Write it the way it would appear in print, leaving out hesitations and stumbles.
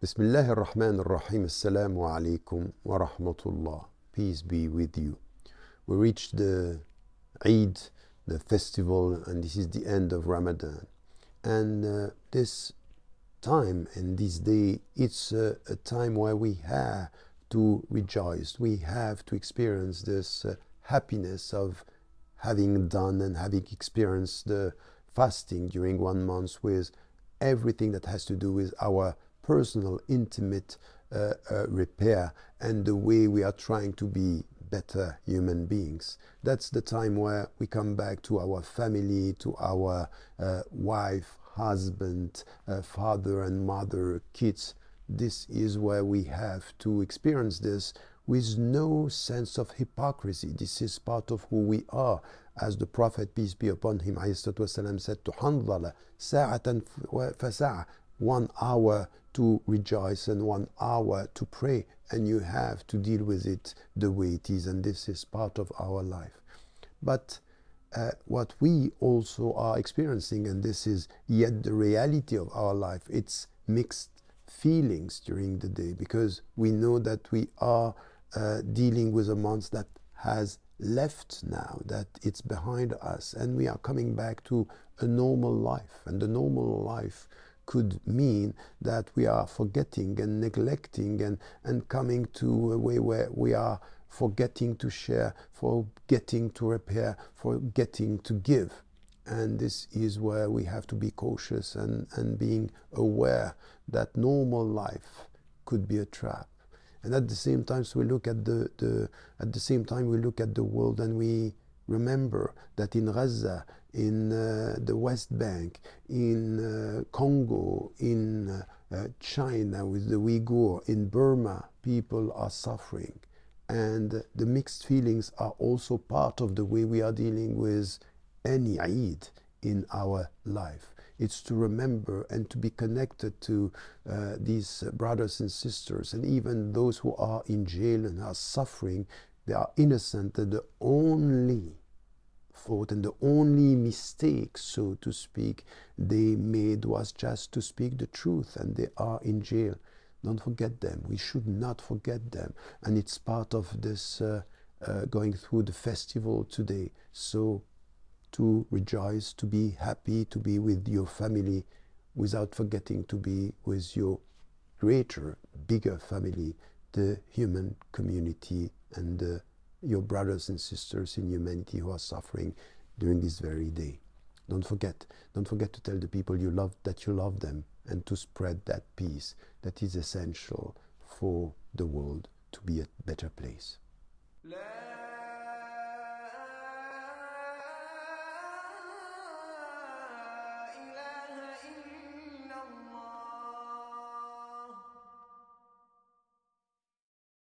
Bismillah ar-Rahman ar-Rahim. Assalamu alaikum wa rahmatullah. Peace be with you. We reached the Eid, the festival, and this is the end of Ramadan. And this time and this day, it's a time where we have to rejoice. We have to experience this happiness of having done and having experienced the fasting during 1 month with everything that has to do with our personal, intimate repair and the way we are trying to be better human beings. That's the time where we come back to our family, to our wife, husband, father and mother, kids. This is where we have to experience this with no sense of hypocrisy. This is part of who we are. As the Prophet, peace be upon him, ﷺ, said to Hanzala, sa'atan fasa'a, 1 hour to rejoice and 1 hour to pray, and you have to deal with it the way it is, and this is part of our life. But what we also are experiencing, and this is yet the reality of our life, it's mixed feelings during the day, because we know that we are dealing with a month that has left now, that it's behind us, and we are coming back to a normal life. And the normal life could mean that we are forgetting and neglecting and coming to a way where we are forgetting to share, forgetting to repair, forgetting to give. And this is where we have to be cautious and being aware that normal life could be a trap. And at the same time, so we look at we look at the world, and we remember that in Gaza, in the West Bank, in Congo, in China with the Uyghur, in Burma, people are suffering. And the mixed feelings are also part of the way we are dealing with any Eid in our life. It's to remember and to be connected to these brothers and sisters, and even those who are in jail and are suffering. They are innocent, and the only fault and the only mistake, so to speak, they made was just to speak the truth, and they are in jail. Don't forget them. We should not forget them. And it's part of this going through the festival today. So to rejoice, to be happy, to be with your family, without forgetting to be with your greater, bigger family, the human community, and your brothers and sisters in humanity who are suffering during this very day. Don't forget to tell the people you love that you love them, and to spread that peace that is essential for the world to be a better place.